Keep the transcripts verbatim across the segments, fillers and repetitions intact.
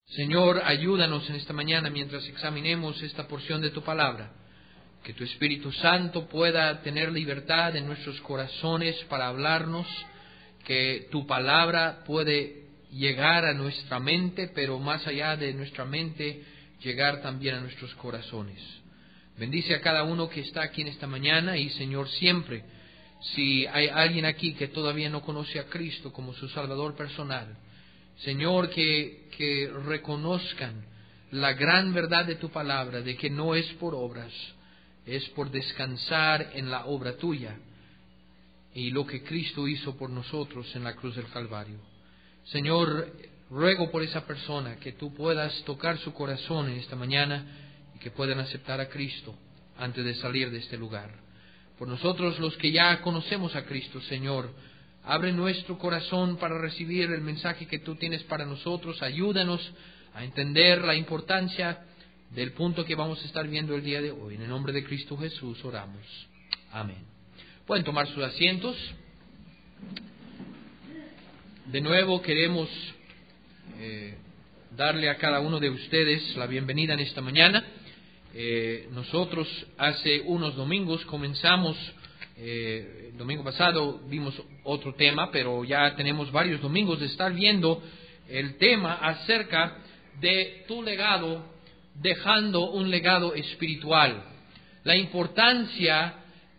Señor, ayúdanos en esta mañana mientras examinemos esta porción de tu palabra. Que tu Espíritu Santo pueda tener libertad en nuestros corazones para hablarnos. Que tu palabra puede llegar a nuestra mente, pero más allá de nuestra mente, llegar también a nuestros corazones. Bendice a cada uno que está aquí en esta mañana y, Señor, siempre, si hay alguien aquí que todavía no conoce a Cristo como su Salvador personal, Señor, que, que reconozcan la gran verdad de tu palabra, de que no es por obras, es por descansar en la obra tuya y lo que Cristo hizo por nosotros en la cruz del Calvario. Señor, ruego por esa persona que tú puedas tocar su corazón en esta mañana y que puedan aceptar a Cristo antes de salir de este lugar. Por nosotros los que ya conocemos a Cristo, Señor, abre nuestro corazón para recibir el mensaje que tú tienes para nosotros. Ayúdanos a entender la importancia del punto que vamos a estar viendo el día de hoy. En el nombre de Cristo Jesús oramos. Amén. Pueden tomar sus asientos. De nuevo queremos eh, darle a cada uno de ustedes la bienvenida en esta mañana. Eh, nosotros hace unos domingos comenzamos, eh, el domingo pasado vimos otro tema, pero ya tenemos varios domingos de estar viendo el tema acerca de tu legado, dejando un legado espiritual. La importancia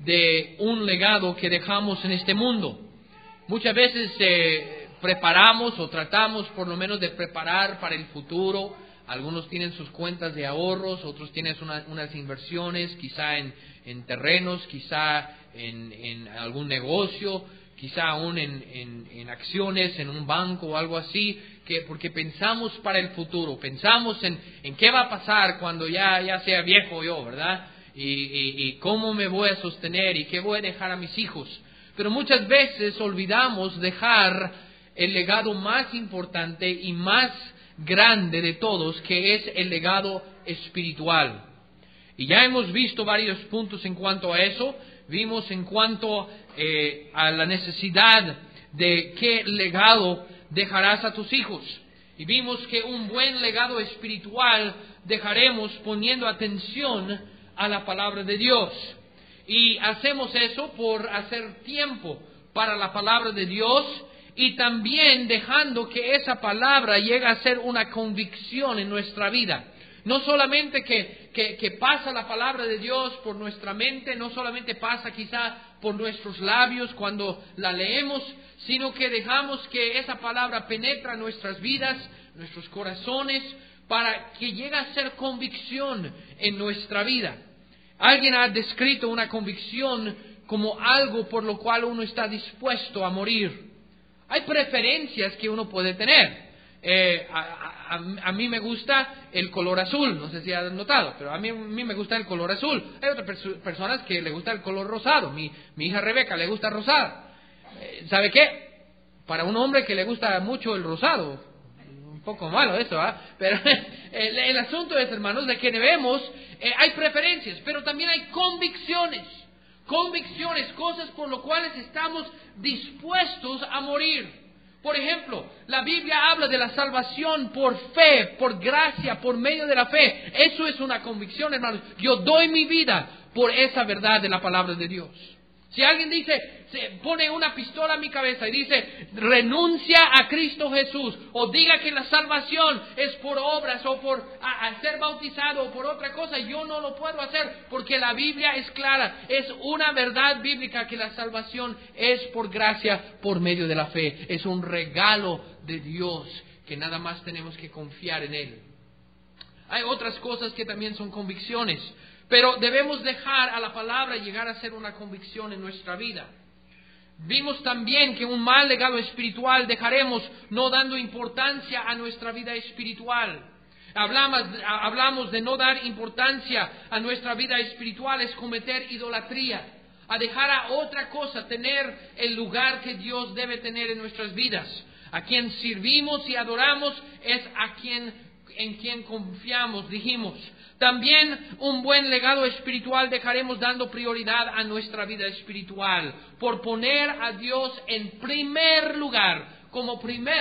de un legado que dejamos en este mundo. Muchas veces eh, preparamos o tratamos por lo menos de preparar para el futuro. Algunos tienen sus cuentas de ahorros, otros tienen una, unas inversiones, quizá en, en terrenos, quizá en, en algún negocio, quizá aún en, en, en acciones, en un banco o algo así, que porque pensamos para el futuro, pensamos en, en qué va a pasar cuando ya, ya sea viejo yo, ¿verdad? Y, y, y cómo me voy a sostener y qué voy a dejar a mis hijos. Pero muchas veces olvidamos dejar el legado más importante y más grande de todos, que es el legado espiritual. Y ya hemos visto varios puntos en cuanto a eso. Vimos en cuanto eh, a la necesidad de qué legado dejarás a tus hijos. Y vimos que un buen legado espiritual dejaremos poniendo atención a la palabra de Dios. Y hacemos eso por hacer tiempo para la palabra de Dios y también dejando que esa palabra llegue a ser una convicción en nuestra vida. No solamente que, que, que pasa la palabra de Dios por nuestra mente, no solamente pasa quizá por nuestros labios cuando la leemos, sino que dejamos que esa palabra penetre nuestras vidas, nuestros corazones, para que llegue a ser convicción en nuestra vida. Alguien ha descrito una convicción como algo por lo cual uno está dispuesto a morir. Hay preferencias que uno puede tener. Eh, a, a, a mí me gusta el color azul, no sé si has notado, pero a mí, a mí me gusta el color azul. Hay otras perso- personas que le gusta el color rosado. Mi, mi hija Rebeca le gusta rosado. Eh, ¿Sabe qué? Para un hombre que le gusta mucho el rosado, un poco malo eso, ¿ah? ¿eh? Pero el, el asunto es, hermanos, de que debemos, eh, hay preferencias, pero también hay convicciones. Convicciones, cosas por las cuales estamos dispuestos a morir. Por ejemplo, la Biblia habla de la salvación por fe, por gracia, por medio de la fe. Eso es una convicción, hermanos. Yo doy mi vida por esa verdad de la palabra de Dios. Si alguien dice, se pone una pistola a mi cabeza y dice, renuncia a Cristo Jesús, o diga que la salvación es por obras, o por a, a ser bautizado, o por otra cosa, yo no lo puedo hacer, porque la Biblia es clara, es una verdad bíblica que la salvación es por gracia, por medio de la fe, es un regalo de Dios, que nada más tenemos que confiar en Él. Hay otras cosas que también son convicciones, pero debemos dejar a la palabra llegar a ser una convicción en nuestra vida. Vimos también que un mal legado espiritual dejaremos no dando importancia a nuestra vida espiritual. Hablamos, hablamos de no dar importancia a nuestra vida espiritual, es cometer idolatría, a dejar a otra cosa tener el lugar que Dios debe tener en nuestras vidas. A quien servimos y adoramos es a quien, en quien confiamos, dijimos. También un buen legado espiritual dejaremos dando prioridad a nuestra vida espiritual, por poner a Dios en primer lugar, como primero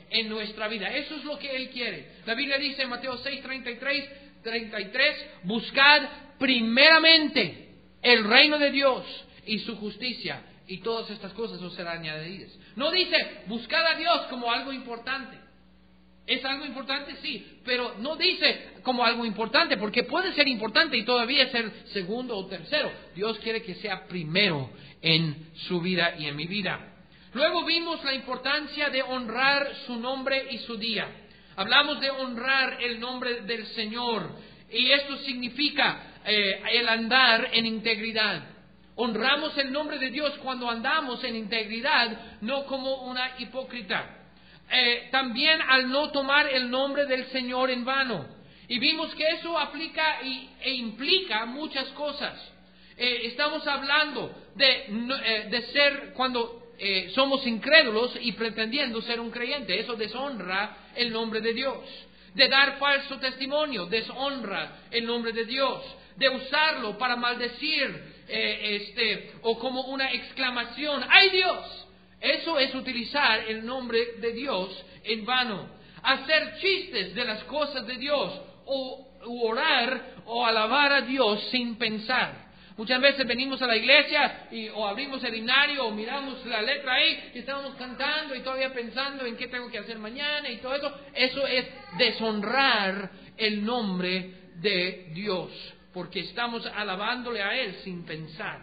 en nuestra vida. Eso es lo que Él quiere. La Biblia dice en Mateo seis, treinta y tres, treinta y tres, buscad primeramente el reino de Dios y su justicia, y todas estas cosas os serán añadidas. No dice buscad a Dios como algo importante. ¿Es algo importante? Sí, pero no dice como algo importante, porque puede ser importante y todavía ser segundo o tercero. Dios quiere que sea primero en su vida y en mi vida. Luego vimos la importancia de honrar su nombre y su día. Hablamos de honrar el nombre del Señor, y esto significa eh, el andar en integridad. Honramos el nombre de Dios cuando andamos en integridad, no como una hipócrita. Eh, también al no tomar el nombre del Señor en vano. Y vimos que eso aplica y, e implica muchas cosas. Eh, estamos hablando de, eh, de ser cuando eh, somos incrédulos y pretendiendo ser un creyente. Eso deshonra el nombre de Dios. De dar falso testimonio, deshonra el nombre de Dios. De usarlo para maldecir eh, este, o como una exclamación, ¡ay Dios! Eso es utilizar el nombre de Dios en vano. Hacer chistes de las cosas de Dios o orar o alabar a Dios sin pensar. Muchas veces venimos a la iglesia y, o abrimos el himnario o miramos la letra ahí y estamos cantando y todavía pensando en qué tengo que hacer mañana y todo eso. Eso es deshonrar el nombre de Dios, porque estamos alabándole a Él sin pensar.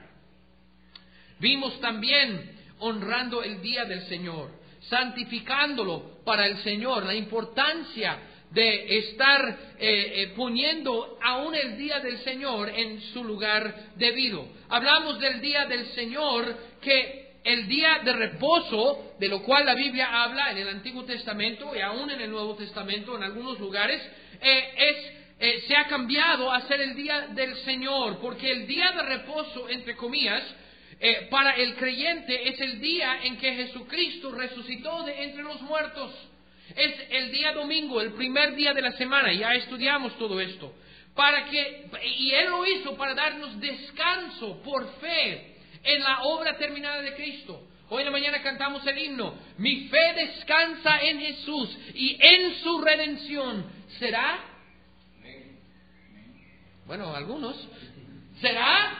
Vimos también honrando el día del Señor, santificándolo para el Señor, la importancia de estar eh, eh, poniendo aún el día del Señor en su lugar debido. Hablamos del día del Señor, que el día de reposo, de lo cual la Biblia habla en el Antiguo Testamento y aún en el Nuevo Testamento en algunos lugares, eh, es eh, se ha cambiado a ser el día del Señor, porque el día de reposo, entre comillas, Eh, para el creyente es el día en que Jesucristo resucitó de entre los muertos. Es el día domingo, el primer día de la semana. Ya estudiamos todo esto. Para que, y Él lo hizo para darnos descanso por fe en la obra terminada de Cristo. Hoy en la mañana cantamos el himno. Mi fe descansa en Jesús y en su redención. ¿Será? Bueno, algunos. ¿Será?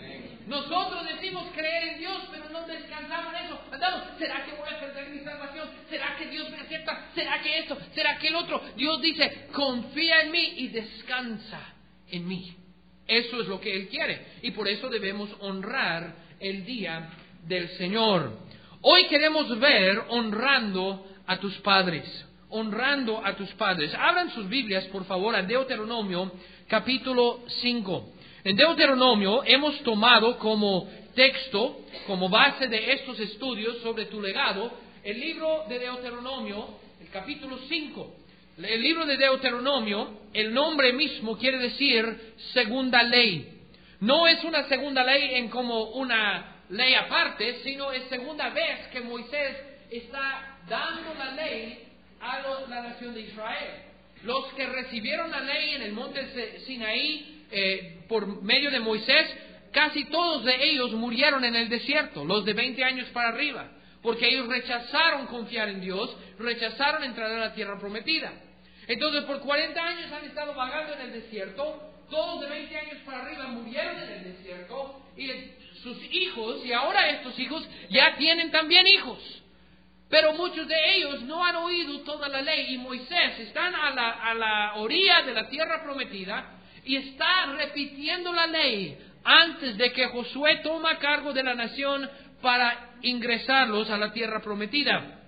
Nosotros decimos creer en Dios, pero no descansamos en eso. Andamos, ¿será que voy a perder mi salvación? ¿Será que Dios me acepta? ¿Será que esto? ¿Será que el otro? Dios dice, confía en mí y descansa en mí. Eso es lo que Él quiere. Y por eso debemos honrar el día del Señor. Hoy queremos ver honrando a tus padres. Honrando a tus padres. Abran sus Biblias, por favor, a Deuteronomio capítulo cinco. En Deuteronomio hemos tomado como texto, como base de estos estudios sobre tu legado, el libro de Deuteronomio, el capítulo cinco. El libro de Deuteronomio, el nombre mismo quiere decir segunda ley. No es una segunda ley en como una ley aparte, sino es segunda vez que Moisés está dando la ley a la nación de Israel. Los que recibieron la ley en el monte Sinaí, Eh, por medio de Moisés, casi todos de ellos murieron en el desierto, los de veinte años para arriba, porque ellos rechazaron confiar en Dios, rechazaron entrar a la tierra prometida. Entonces por cuarenta años han estado vagando en el desierto, todos de veinte años para arriba murieron en el desierto, y sus hijos, y ahora estos hijos ya tienen también hijos. Pero muchos de ellos no han oído toda la ley, y Moisés están a la, a la orilla de la tierra prometida, y está repitiendo la ley antes de que Josué toma cargo de la nación para ingresarlos a la tierra prometida.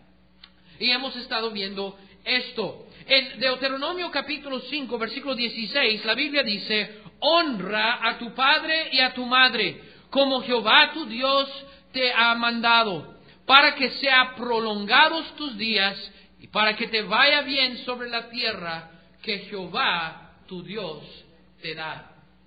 Y hemos estado viendo esto. En Deuteronomio capítulo cinco, versículo dieciséis, la Biblia dice, honra a tu padre y a tu madre, como Jehová tu Dios te ha mandado, para que sean prolongados tus días y para que te vaya bien sobre la tierra que Jehová tu Dios te da.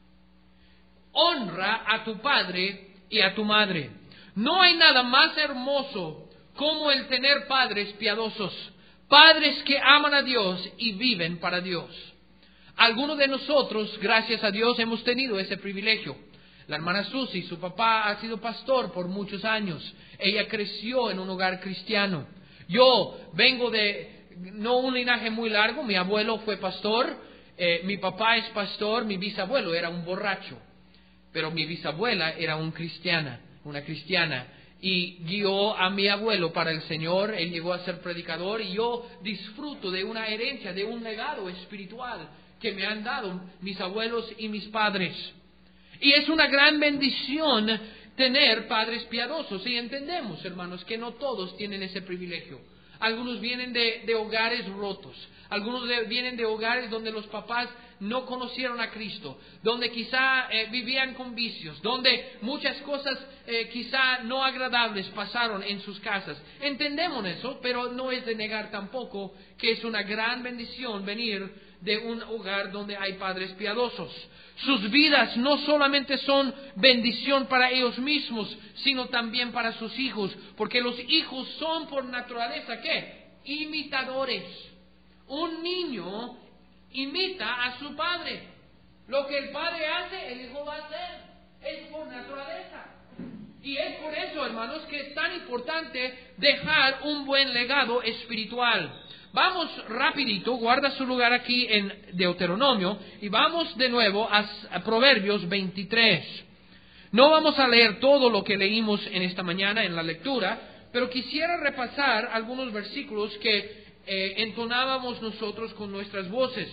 Honra a tu padre y a tu madre. No hay nada más hermoso como el tener padres piadosos, padres que aman a Dios y viven para Dios. Algunos de nosotros, gracias a Dios, hemos tenido ese privilegio. La hermana Susi, su papá ha sido pastor por muchos años. Ella creció en un hogar cristiano. Yo vengo de, no un linaje muy largo, mi abuelo fue pastor, eh, mi papá es pastor, mi bisabuelo era un borracho, pero mi bisabuela era una cristiana, una cristiana, y guió a mi abuelo para el Señor. Él llegó a ser predicador, y yo disfruto de una herencia, de un legado espiritual que me han dado mis abuelos y mis padres. Y es una gran bendición tener padres piadosos. Y entendemos, hermanos, que no todos tienen ese privilegio. Algunos vienen de, de hogares rotos. Algunos de, vienen de hogares donde los papás no conocieron a Cristo, donde quizá eh, vivían con vicios, donde muchas cosas eh, quizá no agradables pasaron en sus casas. Entendemos eso, pero no es de negar tampoco que es una gran bendición venir de un hogar donde hay padres piadosos. Sus vidas no solamente son bendición para ellos mismos, sino también para sus hijos, porque los hijos son por naturaleza, ¿qué? Imitadores. Un niño imita a su padre. Lo que el padre hace, el hijo va a hacer. Es por naturaleza. Y es por eso, hermanos, que es tan importante dejar un buen legado espiritual. Vamos rapidito, guarda su lugar aquí en Deuteronomio, y vamos de nuevo a, a Proverbios veintitrés. No vamos a leer todo lo que leímos en esta mañana en la lectura, pero quisiera repasar algunos versículos que eh, entonábamos nosotros con nuestras voces.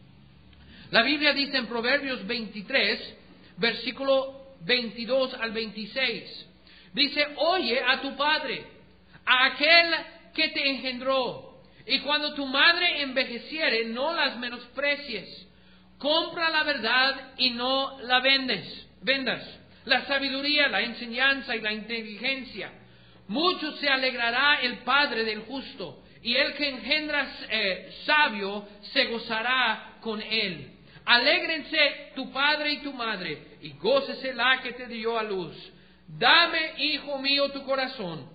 La Biblia dice en Proverbios veintitrés, versículo veintidós al veintiséis, dice: oye a tu padre, a aquel que te engendró, y cuando tu madre envejeciere, no las menosprecies. Compra la verdad y no la vendes, vendas. La sabiduría, la enseñanza y la inteligencia. Mucho se alegrará el padre del justo, y el que engendra eh, sabio se gozará con él. Alégrense tu padre y tu madre, y gócese la que te dio a luz. Dame, hijo mío, tu corazón,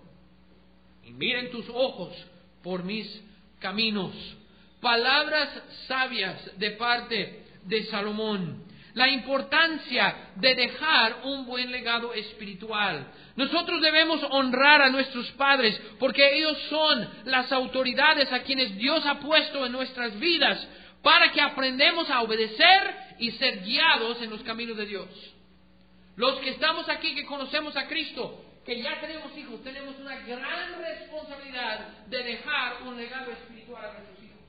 y miren tus ojos por mis caminos. Palabras sabias de parte de Salomón. La importancia de dejar un buen legado espiritual. Nosotros debemos honrar a nuestros padres, porque ellos son las autoridades a quienes Dios ha puesto en nuestras vidas, para que aprendamos a obedecer y ser guiados en los caminos de Dios. Los que estamos aquí, que conocemos a Cristo, que ya tenemos hijos, tenemos una gran responsabilidad de dejar un legado espiritual a nuestros hijos.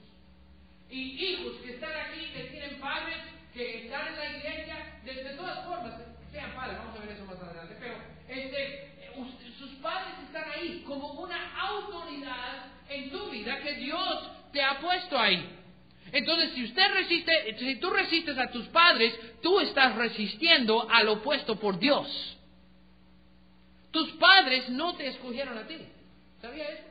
Y hijos que están aquí, que tienen padres, que están en la iglesia, de, de todas formas, sean padres, vamos a ver eso más adelante, pero este, usted, sus padres están ahí como una autoridad en tu vida que Dios te ha puesto ahí. Entonces, si usted resiste, si tú resistes a tus padres, tú estás resistiendo al opuesto por Dios. Tus padres no te escogieron a ti. ¿Sabía eso?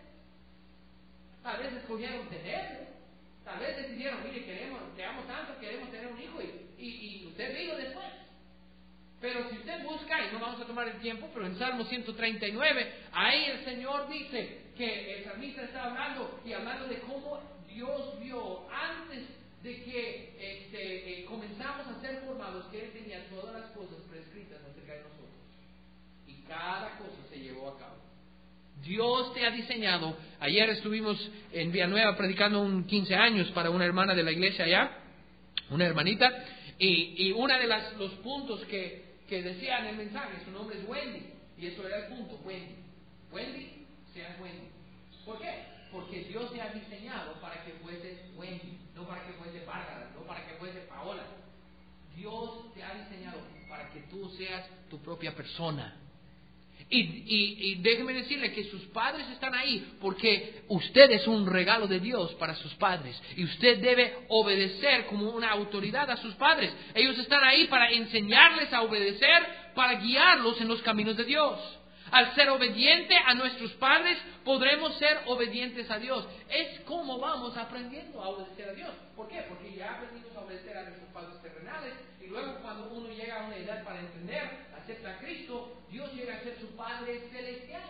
Tal vez escogieron tenerlo. Tal vez decidieron, mire, queremos, te amo tanto, queremos tener un hijo, y, y, y usted vino después. Pero si usted busca, y no vamos a tomar el tiempo, pero en Salmo ciento treinta y nueve, ahí el Señor dice que el salmista está hablando y hablando de cómo Dios vio antes de que este, eh, comenzamos a ser formados, que Él tenía todas las cosas prescritas acerca de nosotros. Y cada cosa se llevó a cabo. Dios te ha diseñado. Ayer estuvimos en Villanueva predicando un quince años para una hermana de la iglesia allá, una hermanita, y, y uno de las, los puntos que, que decía en el mensaje, su nombre es Wendy, y eso era el punto, Wendy. Wendy, seas Wendy. ¿Por qué? Porque Dios te ha diseñado para que fueses Wendy, no para que fuese Bárbara, no para que fuese Paola. Dios te ha diseñado para que tú seas tu propia persona. Y, y, y déjeme decirle que sus padres están ahí porque usted es un regalo de Dios para sus padres. Y usted debe obedecer como una autoridad a sus padres. Ellos están ahí para enseñarles a obedecer, para guiarlos en los caminos de Dios. Al ser obediente a nuestros padres, podremos ser obedientes a Dios. Es como vamos aprendiendo a obedecer a Dios. ¿Por qué? Porque ya aprendimos a obedecer a nuestros padres terrenales, y luego cuando uno llega a una edad para entender, acepta a Cristo, Dios llega a ser su Padre celestial.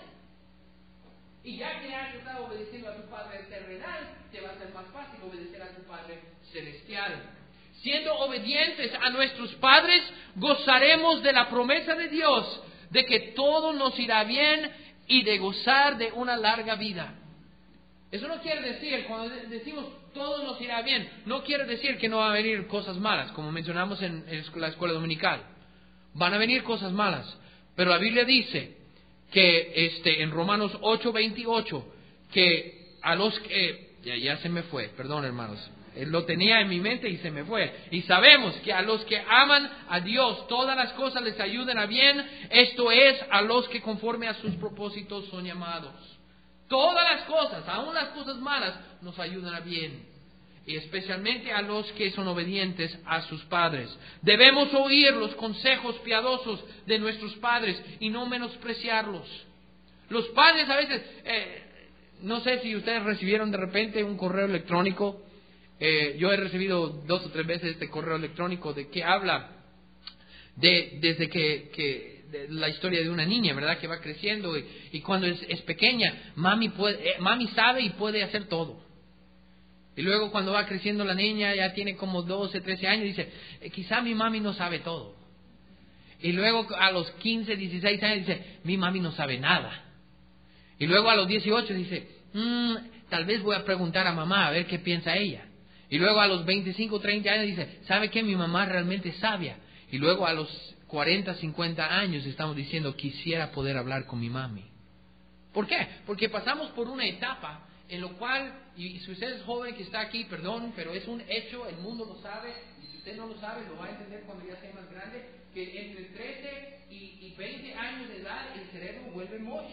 Y ya que has estado obedeciendo a tu Padre terrenal, te va a ser más fácil obedecer a tu Padre celestial. Siendo obedientes a nuestros padres, gozaremos de la promesa de Dios de que todo nos irá bien y de gozar de una larga vida. Eso no quiere decir, cuando decimos todo nos irá bien, no quiere decir que no van a venir cosas malas, como mencionamos en, en la escuela dominical. Van a venir cosas malas, pero la Biblia dice que este, en Romanos ocho veintiocho, que a los que... Ya, ya se me fue, perdón hermanos. Lo tenía en mi mente y se me fue. Y sabemos que a los que aman a Dios, todas las cosas les ayudan a bien. Esto es, a los que conforme a sus propósitos son llamados. Todas las cosas, aun las cosas malas, nos ayudan a bien. Y especialmente a los que son obedientes a sus padres. Debemos oír los consejos piadosos de nuestros padres y no menospreciarlos. Los padres a veces, eh, no sé si ustedes recibieron de repente un correo electrónico. Eh, yo he recibido dos o tres veces este correo electrónico de que habla de desde que, que de la historia de una niña, ¿verdad? Que va creciendo y, y cuando es, es pequeña, mami puede, eh, mami sabe y puede hacer todo. Y luego cuando va creciendo la niña, ya tiene como doce, trece años, dice, eh, quizá mi mami no sabe todo. Y luego a los quince, dieciséis años dice, mi mami no sabe nada. Y luego a los dieciocho dice, mmm, tal vez voy a preguntar a mamá a ver qué piensa ella. Y luego a los veinticinco, treinta años dice, ¿sabe qué? Mi mamá realmente es sabia. Y luego a los cuarenta, cincuenta años estamos diciendo, quisiera poder hablar con mi mami. ¿Por qué? Porque pasamos por una etapa en lo cual, y si usted es joven que está aquí, perdón, pero es un hecho, el mundo lo sabe, y si usted no lo sabe, lo va a entender cuando ya sea más grande, que entre trece y, y veinte años de edad el cerebro vuelve moche.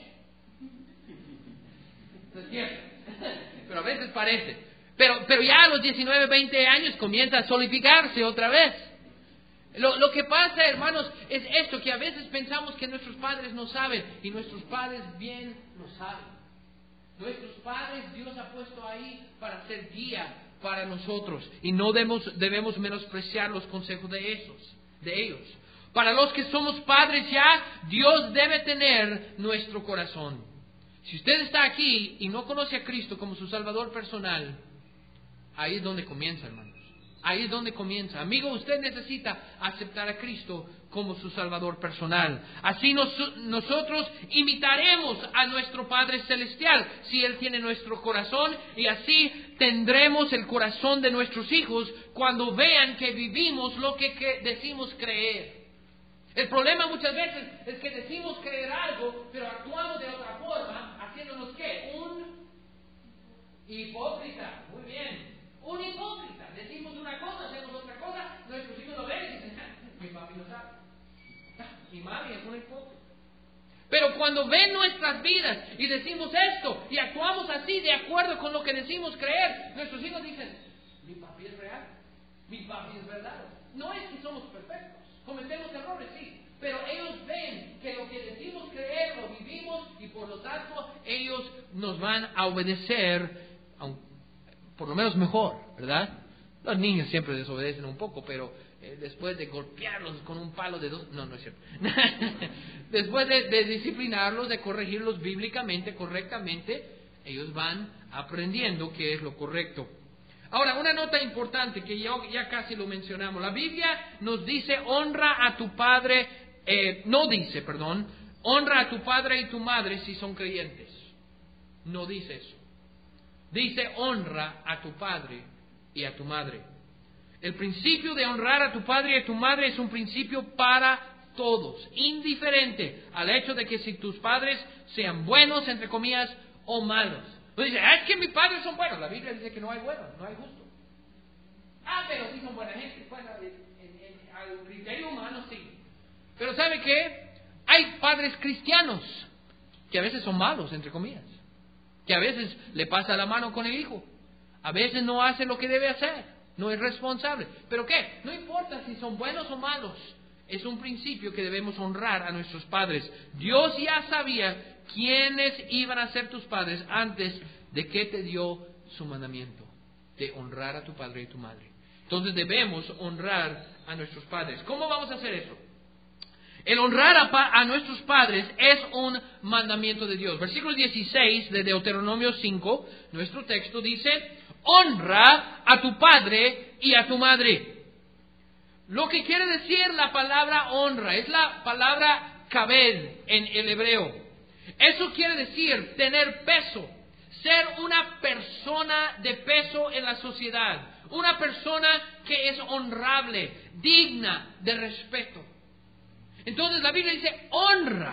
¿No es cierto? Pero a veces parece. Pero, pero ya a los diecinueve, veinte años comienza a solidificarse otra vez. Lo, lo que pasa, hermanos, es esto, que a veces pensamos que nuestros padres no saben, y nuestros padres bien lo saben. Nuestros padres Dios ha puesto ahí para ser guía para nosotros, y no debemos, debemos menospreciar los consejos de esos, de ellos. Para los que somos padres ya, Dios debe tener nuestro corazón. Si usted está aquí y no conoce a Cristo como su Salvador personal, ahí es donde comienza, hermanos. Ahí es donde comienza. Amigo, usted necesita aceptar a Cristo como su Salvador personal. Así nos, nosotros imitaremos a nuestro Padre Celestial si Él tiene nuestro corazón, y así tendremos el corazón de nuestros hijos cuando vean que vivimos lo que, que decimos creer. El problema muchas veces es que decimos creer algo, pero actuamos de otra forma, haciéndonos ¿qué? Un hipócrita. Muy bien. Un hipócrita. Decimos una cosa, hacemos otra cosa, nuestros hijos lo ven y dicen, mi papi lo sabe. Mi mami es una hipócrita. Pero cuando ven nuestras vidas y decimos esto y actuamos así de acuerdo con lo que decimos creer, nuestros hijos dicen, mi papi es real, mi papi es verdad. No es que somos perfectos, cometemos errores, sí, pero ellos ven que lo que decimos creer lo vivimos, y por lo tanto ellos nos van a obedecer, aunque por lo menos mejor, ¿verdad? Los niños siempre desobedecen un poco, pero eh, después de golpearlos con un palo de dos... No, no es cierto. Después de, de disciplinarlos, de corregirlos bíblicamente, correctamente, ellos van aprendiendo qué es lo correcto. Ahora, una nota importante que ya, ya casi lo mencionamos. La Biblia nos dice, honra a tu padre, eh, no dice, perdón, honra a tu padre y tu madre si son creyentes. No dice eso. Dice, honra a tu padre y a tu madre. El principio de honrar a tu padre y a tu madre es un principio para todos, indiferente al hecho de que si tus padres sean buenos, entre comillas, o malos. No dice, ah, es que mis padres son buenos. La Biblia dice que no hay buenos, no hay justo. Ah, pero sí son buena gente. Bueno, en, en, al criterio humano sí. Pero ¿sabe qué? Hay padres cristianos que a veces son malos, entre comillas. Que a veces le pasa la mano con el hijo. A veces no hace lo que debe hacer. No es responsable. ¿Pero qué? No importa si son buenos o malos. Es un principio que debemos honrar a nuestros padres. Dios ya sabía quiénes iban a ser tus padres antes de que te dio su mandamiento de honrar a tu padre y tu madre. Entonces debemos honrar a nuestros padres. ¿Cómo vamos a hacer eso? El honrar a, pa- a nuestros padres es un mandamiento de Dios. Versículo dieciséis de Deuteronomio cinco, nuestro texto dice, honra a tu padre y a tu madre. Lo que quiere decir la palabra honra es la palabra kabed en el hebreo. Eso quiere decir tener peso, ser una persona de peso en la sociedad, una persona que es honrable, digna de respeto. Entonces la Biblia dice, honra,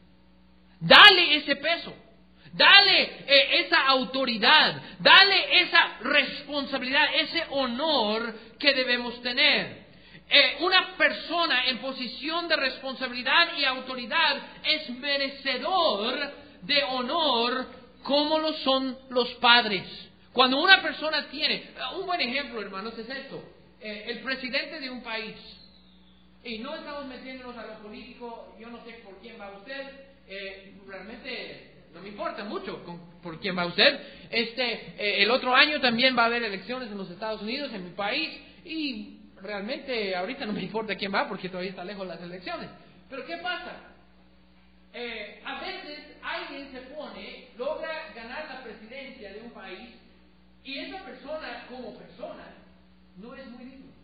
dale ese peso, dale eh, esa autoridad, dale esa responsabilidad, ese honor que debemos tener. Eh, una persona en posición de responsabilidad y autoridad es merecedor de honor como lo son los padres. Cuando una persona tiene, un buen ejemplo, hermanos, es esto, eh, el presidente de un país, y no estamos metiéndonos a lo político, yo no sé por quién va usted, eh, realmente no me importa mucho con, por quién va usted. Este, eh, el otro año también va a haber elecciones en los Estados Unidos, en mi país, y realmente ahorita no me importa quién va porque todavía está lejos las elecciones. Pero ¿qué pasa? Eh, a veces alguien se pone, logra ganar la presidencia de un país y esa persona como persona no es muy digna,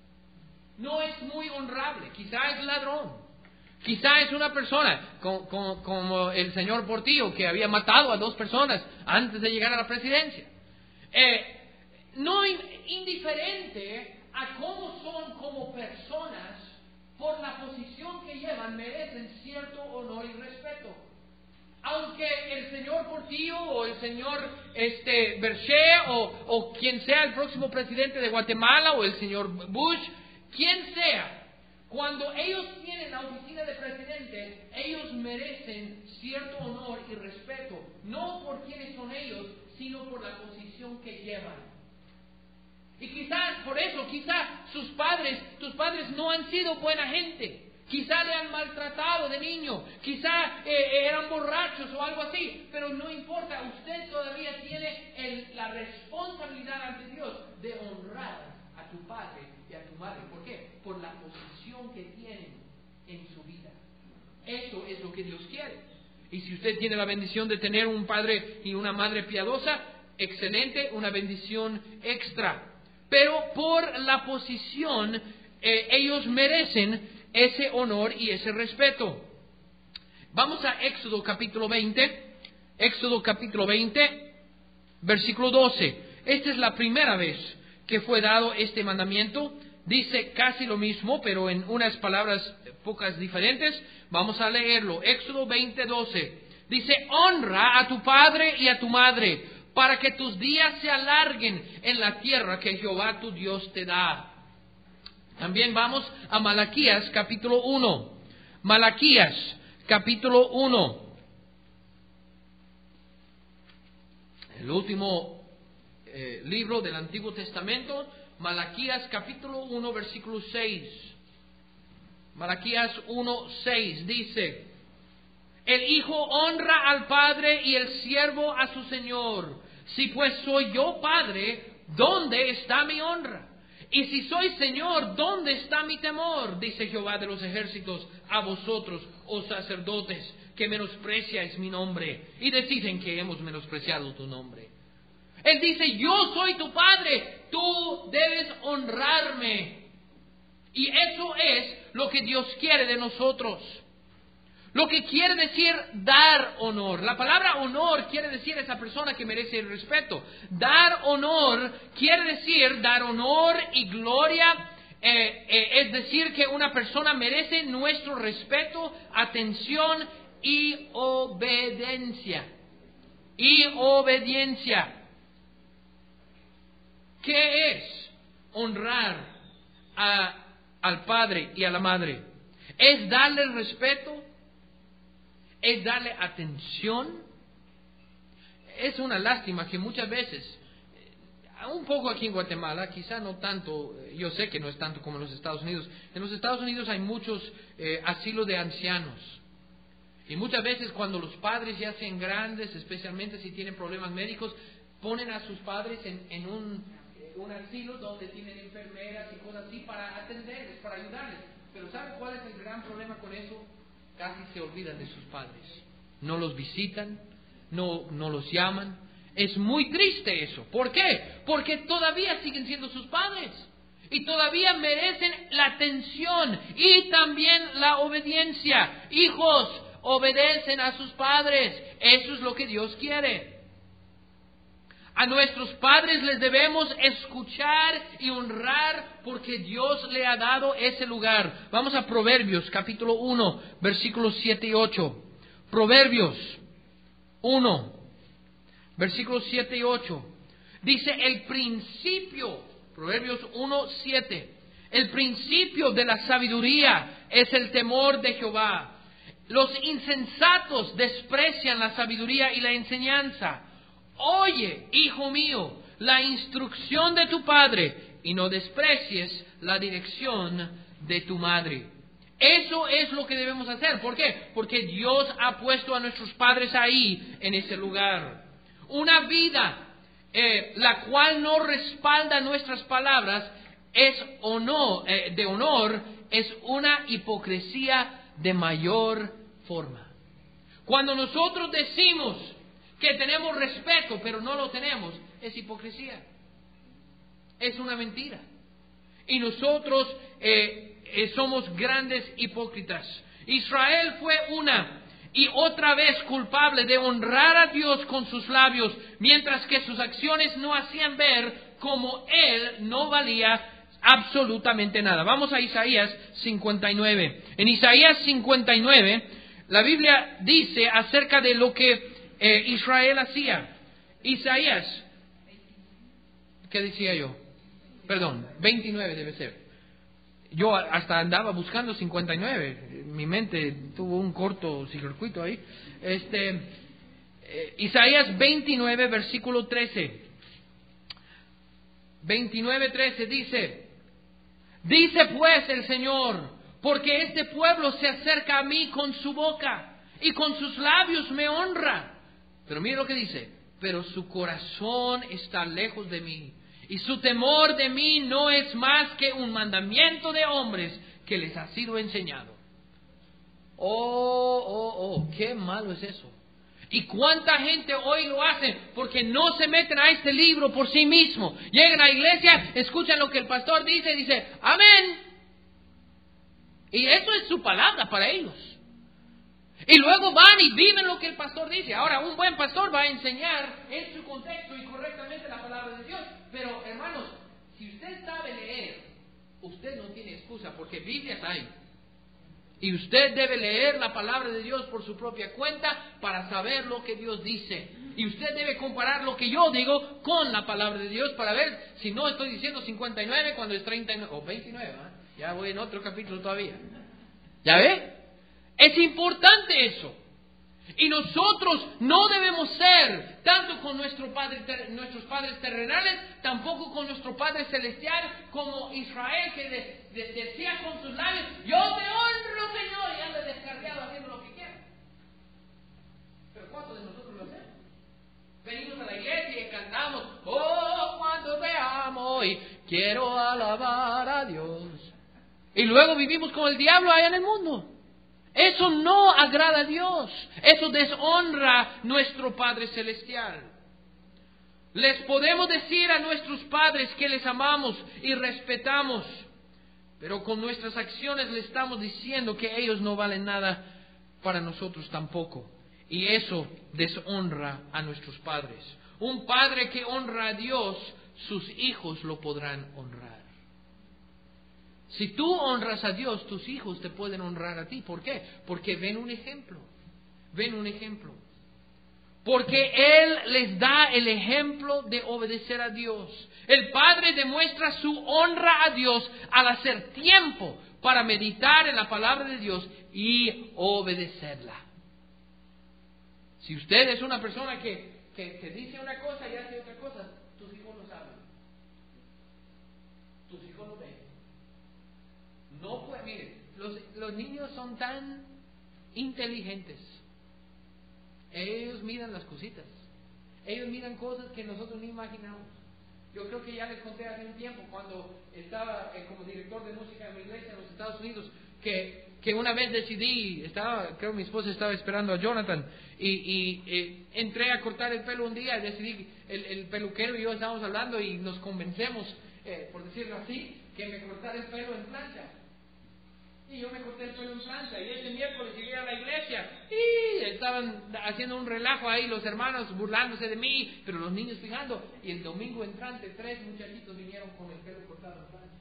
no es muy honrable, quizá es ladrón, quizá es una persona como, como, como el señor Portillo que había matado a dos personas antes de llegar a la presidencia. Eh, no indiferente a cómo son como personas, por la posición que llevan, merecen cierto honor y respeto. Aunque el señor Portillo o el señor este, Berché o, o quien sea el próximo presidente de Guatemala o el señor Bush, quien sea, cuando ellos tienen la oficina de presidente, ellos merecen cierto honor y respeto, no por quienes son ellos, sino por la posición que llevan. Y quizás, por eso, quizás sus padres, tus padres no han sido buena gente. Quizá le han maltratado de niño, quizá eh, eran borrachos o algo así, pero no importa, usted todavía tiene el, la responsabilidad ante Dios de honrar a tu padre y a tu madre. ¿Por qué? Por la posición que tienen en su vida. Eso es lo que Dios quiere. Y si usted tiene la bendición de tener un padre y una madre piadosa, excelente, una bendición extra. Pero por la posición, eh, ellos merecen ese honor y ese respeto. Vamos a Éxodo capítulo veinte. Éxodo capítulo veinte, versículo doce. Esta es la primera vez que fue dado este mandamiento. Dice casi lo mismo, pero en unas palabras pocas diferentes. Vamos a leerlo. Éxodo veinte, doce. Dice, honra a tu padre y a tu madre, para que tus días se alarguen en la tierra que Jehová tu Dios te da. También vamos a Malaquías capítulo uno. Malaquías capítulo uno. El último eh, libro del Antiguo Testamento. Malaquías capítulo uno, versículo seis. Malaquías uno, seis dice: el hijo honra al padre y el siervo a su señor. Si pues soy yo padre, ¿dónde está mi honra? Y si soy señor, ¿dónde está mi temor? Dice Jehová de los ejércitos a vosotros, oh sacerdotes, que menospreciáis mi nombre y decís en que hemos menospreciado tu nombre. Él dice, yo soy tu padre, tú debes honrarme. Y eso es lo que Dios quiere de nosotros. Lo que quiere decir dar honor. La palabra honor quiere decir esa persona que merece el respeto. Dar honor quiere decir dar honor y gloria. Eh, eh, es decir, que una persona merece nuestro respeto, atención y obediencia. Y obediencia. ¿Qué es honrar a, al padre y a la madre? Es darle el respeto. Es darle atención. Es una lástima que muchas veces, un poco aquí en Guatemala, quizá no tanto, yo sé que no es tanto como en los Estados Unidos. En los Estados Unidos hay muchos eh, asilos de ancianos. Y muchas veces cuando los padres ya sean grandes, especialmente si tienen problemas médicos, ponen a sus padres en, en un, un asilo donde tienen enfermeras y cosas así para atenderles, para ayudarles. Pero ¿saben cuál es el gran problema con eso? Casi se olvidan de sus padres. No los visitan, no, no los llaman. Es muy triste eso. ¿Por qué? Porque todavía siguen siendo sus padres. Y todavía merecen la atención y también la obediencia. Hijos, obedecen a sus padres. Eso es lo que Dios quiere. A nuestros padres les debemos escuchar y honrar porque Dios le ha dado ese lugar. Vamos a Proverbios capítulo uno, versículos siete y ocho. Proverbios uno, versículos siete y ocho. Dice el principio, Proverbios uno, siete. El principio de la sabiduría es el temor de Jehová. Los insensatos desprecian la sabiduría y la enseñanza. Oye, hijo mío, la instrucción de tu padre y no desprecies la dirección de tu madre. Eso es lo que debemos hacer. ¿Por qué? Porque Dios ha puesto a nuestros padres ahí, en ese lugar. Una vida eh, la cual no respalda nuestras palabras es honor, eh, de honor, es una hipocresía de mayor forma. Cuando nosotros decimos que tenemos respeto, pero no lo tenemos, es hipocresía. Es una mentira. Y nosotros eh, eh, somos grandes hipócritas. Israel fue una y otra vez culpable de honrar a Dios con sus labios, mientras que sus acciones no hacían ver como Él no valía absolutamente nada. Vamos a Isaías cincuenta y nueve. En Isaías cincuenta y nueve, la Biblia dice acerca de lo que Eh, Israel hacía. Isaías, ¿qué decía yo? Perdón, veintinueve debe ser. Yo hasta andaba buscando cincuenta y nueve. Mi mente tuvo un corto circuito ahí. Este, eh, Isaías veintinueve, versículo trece. veintinueve, trece dice: Dice pues el Señor, porque este pueblo se acerca a mí con su boca y con sus labios me honra. Pero mire lo que dice: pero su corazón está lejos de mí, y su temor de mí no es más que un mandamiento de hombres que les ha sido enseñado. Oh, oh, oh, qué malo es eso. ¿Y cuánta gente hoy lo hace? Porque no se meten a este libro por sí mismo. Llegan a la iglesia, escuchan lo que el pastor dice y dice amén. Y eso es su palabra para ellos. Y luego van y viven lo que el pastor dice. Ahora, un buen pastor va a enseñar en su contexto y correctamente la palabra de Dios. Pero, hermanos, si usted sabe leer, usted no tiene excusa, porque Biblias hay. Y usted debe leer la palabra de Dios por su propia cuenta para saber lo que Dios dice. Y usted debe comparar lo que yo digo con la palabra de Dios para ver si no estoy diciendo cincuenta y nueve cuando es treinta y nueve o veintinueve. ¿eh? Ya voy en otro capítulo todavía. ¿Ya ve? Es importante eso. Y nosotros no debemos ser, tanto con nuestro padre, ter, nuestros padres terrenales, tampoco con nuestro Padre Celestial, como Israel, que de, de, decía con sus labios: yo te honro, Señor, y anda descargado haciendo lo que quiera. Pero ¿cuántos de nosotros lo hacemos? Venimos a la iglesia y cantamos: oh, cuánto te amo y quiero alabar a Dios. Y luego vivimos con el diablo allá en el mundo. Eso no agrada a Dios. Eso deshonra a nuestro Padre Celestial. Les podemos decir a nuestros padres que les amamos y respetamos, pero con nuestras acciones les estamos diciendo que ellos no valen nada para nosotros tampoco. Y eso deshonra a nuestros padres. Un padre que honra a Dios, sus hijos lo podrán honrar. Si tú honras a Dios, tus hijos te pueden honrar a ti. ¿Por qué? Porque ven un ejemplo. Ven un ejemplo. Porque Él les da el ejemplo de obedecer a Dios. El Padre demuestra su honra a Dios al hacer tiempo para meditar en la palabra de Dios y obedecerla. Si usted es una persona que, que, que dice una cosa y hace otra cosa, tus hijos lo saben. Tus hijos lo ven. No puede, mire, los, los niños son tan inteligentes. Ellos miran las cositas. Ellos miran cosas que nosotros ni imaginamos. Yo creo que ya les conté hace un tiempo, cuando estaba eh, como director de música en mi iglesia en los Estados Unidos, que, que una vez decidí, estaba, creo que mi esposa estaba esperando a Jonathan, y, y eh, entré a cortar el pelo un día, decidí, el, el peluquero y yo estábamos hablando y nos convencemos, eh, por decirlo así, que me cortara el pelo en plancha. Y yo me corté el pelo en Francia, y ese miércoles llegué a la iglesia, y estaban haciendo un relajo ahí los hermanos, burlándose de mí, pero los niños fijando. Y el domingo entrante, tres muchachitos vinieron con el pelo cortado en Francia.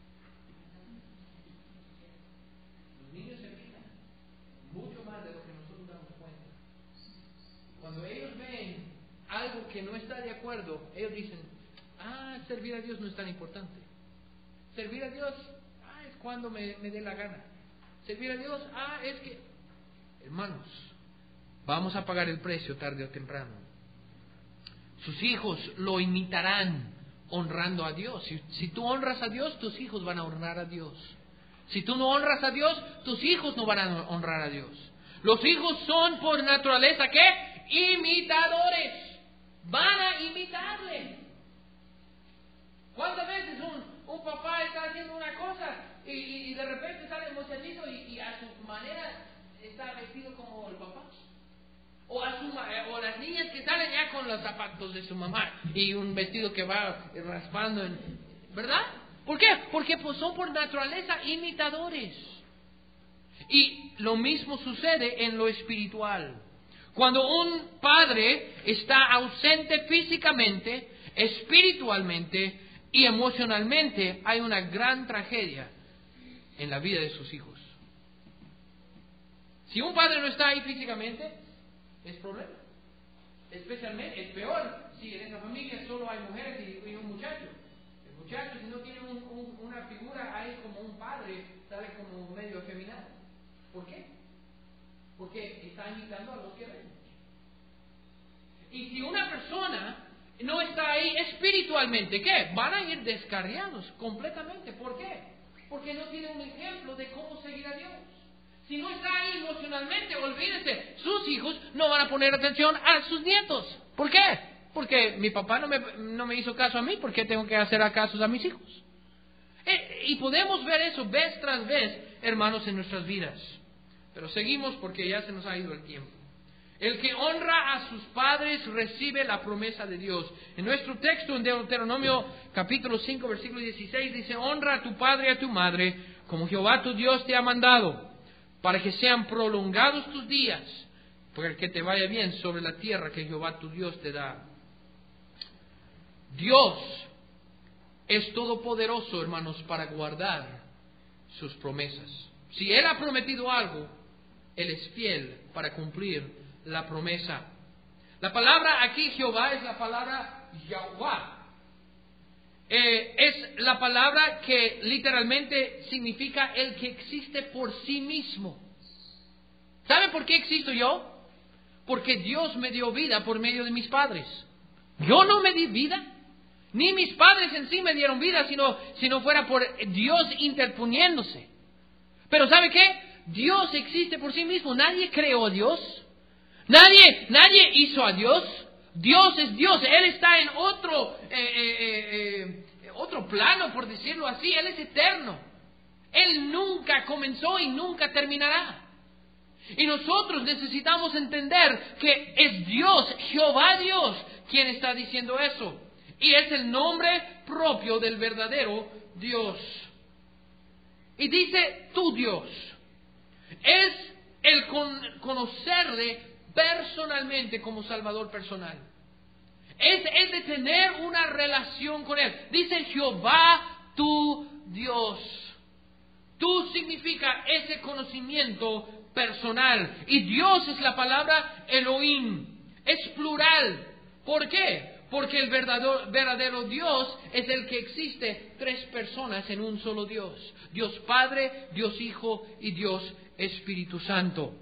Los niños se fijan mucho más de lo que nosotros damos cuenta. Cuando ellos ven algo que no está de acuerdo, ellos dicen, ah, servir a Dios no es tan importante. Servir a Dios, ah, es cuando me, me dé la gana. Servir a Dios, ah, es que... Hermanos, vamos a pagar el precio tarde o temprano. Sus hijos lo imitarán honrando a Dios. Si, si tú honras a Dios, tus hijos van a honrar a Dios. Si tú no honras a Dios, tus hijos no van a honrar a Dios. Los hijos son por naturaleza, ¿qué? Imitadores. Van a imitarle. ¿Cuántas veces un, un papá está haciendo una cosa y, y de repente sale el muchachito y, y a su manera está vestido como el papá? O, a su, o las niñas que salen ya con los zapatos de su mamá y un vestido que va raspando, en, ¿verdad? ¿Por qué? Porque pues, son por naturaleza imitadores. Y lo mismo sucede en lo espiritual. Cuando un padre está ausente físicamente, espiritualmente y emocionalmente, hay una gran tragedia en la vida de sus hijos. Si un padre no está ahí físicamente, es problema. Especialmente, es peor si en esa familia solo hay mujeres y, y un muchacho. El muchacho, si no tiene un, un, una figura ahí como un padre, sale como medio afeminado. ¿Por qué? Porque está imitando a los que ven. Y si una persona no está ahí espiritualmente, ¿qué? Van a ir descarriados completamente. ¿Por qué? Porque no tiene un ejemplo de cómo seguir a Dios. Si no está ahí emocionalmente, olvídese, sus hijos no van a poner atención a sus nietos. ¿Por qué? Porque mi papá no me, no me hizo caso a mí, ¿por qué tengo que hacer caso a mis hijos? Eh, y podemos ver eso vez tras vez, hermanos, en nuestras vidas. Pero seguimos porque ya se nos ha ido el tiempo. El que honra a sus padres recibe la promesa de Dios. En nuestro texto en Deuteronomio capítulo cinco versículo dieciséis dice: honra a tu padre y a tu madre como Jehová tu Dios te ha mandado, para que sean prolongados tus días, para que te vaya bien sobre la tierra que Jehová tu Dios te da. Dios es todopoderoso, hermanos, para guardar sus promesas. Si Él ha prometido algo, Él es fiel para cumplir la promesa. La palabra aquí, Jehová, es la palabra Yahweh. Eh, es la palabra que literalmente significa el que existe por sí mismo. ¿Sabe por qué existo yo? Porque Dios me dio vida por medio de mis padres. Yo no me di vida, ni mis padres en sí me dieron vida, sino si no fuera por Dios interponiéndose. Pero ¿sabe qué? Dios existe por sí mismo. Nadie creó a Dios. Nadie, nadie hizo a Dios. Dios es Dios. Él está en otro, eh, eh, eh, otro plano, por decirlo así. Él es eterno. Él nunca comenzó y nunca terminará. Y nosotros necesitamos entender que es Dios, Jehová Dios, quien está diciendo eso. Y es el nombre propio del verdadero Dios. Y dice tu Dios. Es el con, conocerle personalmente como Salvador personal. Es el de tener una relación con Él. Dice Jehová tu Dios. Tú significa ese conocimiento personal. Y Dios es la palabra Elohim. Es plural. ¿Por qué? Porque el verdadero, verdadero Dios es el que existe tres personas en un solo Dios. Dios Padre, Dios Hijo y Dios Espíritu Santo.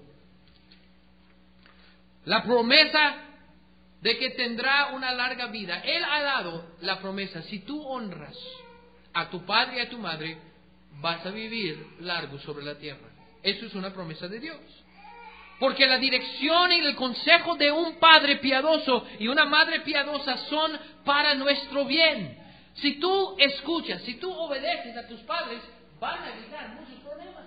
La promesa de que tendrá una larga vida. Él ha dado la promesa. Si tú honras a tu padre y a tu madre, vas a vivir largo sobre la tierra. Eso es una promesa de Dios. Porque la dirección y el consejo de un padre piadoso y una madre piadosa son para nuestro bien. Si tú escuchas, si tú obedeces a tus padres, van a evitar muchos problemas.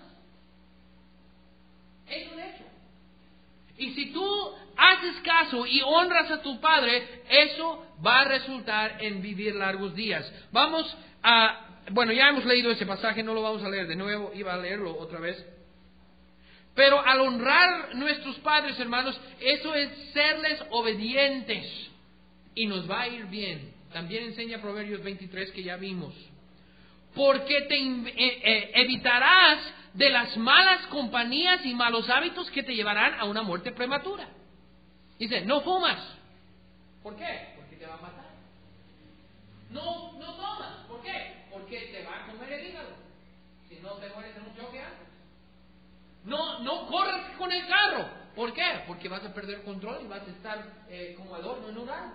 Es un hecho. Y si tú haces caso y honras a tu padre, eso va a resultar en vivir largos días. Vamos a bueno, ya hemos leído ese pasaje, no lo vamos a leer de nuevo, iba a leerlo otra vez. Pero al honrar nuestros padres, hermanos, eso es serles obedientes y nos va a ir bien. También enseña Proverbios veintitrés que ya vimos. Porque te eh, eh, evitarás de las malas compañías y malos hábitos que te llevarán a una muerte prematura. Dice, no fumas. ¿Por qué? Porque te va a matar. No, no tomas. ¿Por qué? Porque te va a comer el hígado. Si no te mueres en un choque antes. No, no corras con el carro. ¿Por qué? Porque vas a perder control y vas a estar eh, como adorno en un árbol.